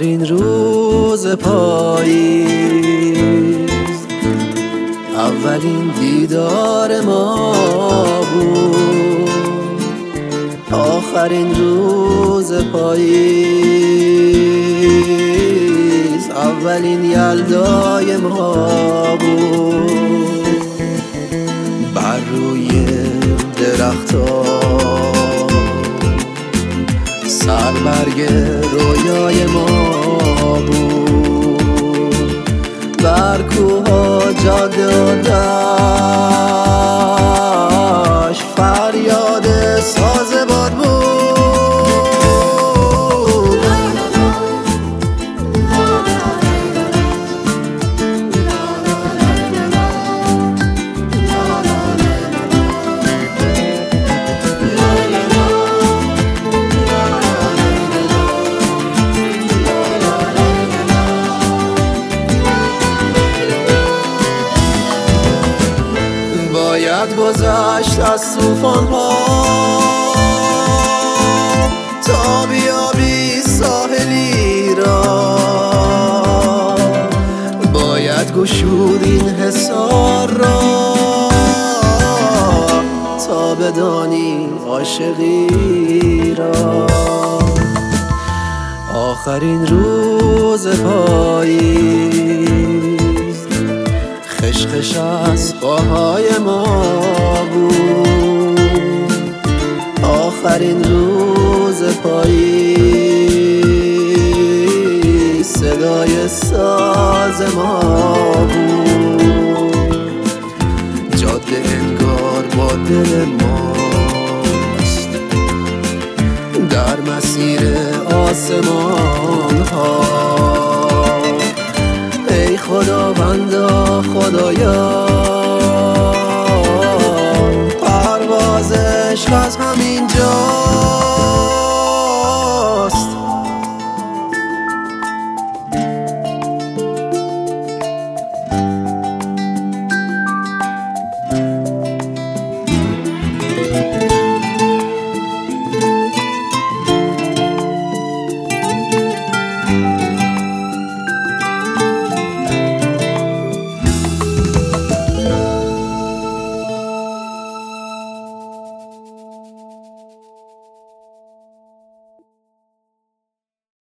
آخرین روز پاییز، اولین دیدار ما بود. آخرین روز پاییز، اولین یلدای ما بود. بر روی درخت‌ها سربرگ رویای ما بود. بر کوها جاده و دشت فریاد ساز باد بود. باید گذشت از طوفان ها تا بیابی ساحلی را. باید گشود این حصار را تا بدانی عاشقی را. آخرین روز پاییز، خشخش از پاهای ما بود. آخرین روز پاییز، صدای ساز ما بود. جاده انگار با دل ماست در مسیر آسمان ها. ای خداوندا خدایا